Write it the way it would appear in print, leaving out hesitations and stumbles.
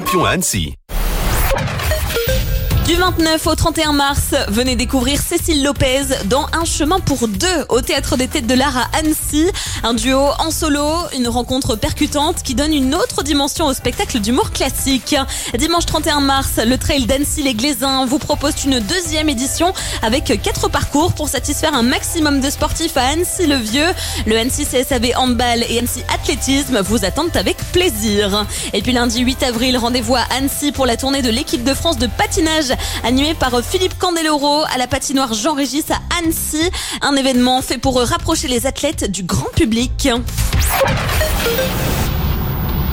champion à Annecy. Du 29 au 31 mars, venez découvrir Cécile Lopez dans Un chemin pour deux au Théâtre des Têtes de l'Art à Annecy. Un duo en solo, une rencontre percutante qui donne une autre dimension au spectacle d'humour classique. Dimanche 31 mars, le Trail d'Annecy-les-Glaisins vous propose une deuxième édition avec 4 parcours pour satisfaire un maximum de sportifs à Annecy-le-Vieux. Le Annecy CSAV Handball et Annecy Athlétisme vous attendent avec plaisir. Et puis lundi 8 avril, rendez-vous à Annecy pour la tournée de l'équipe de France de patinage animé par Philippe Candeloro à la patinoire Jean-Régis à Annecy. Un événement fait pour rapprocher les athlètes du grand public.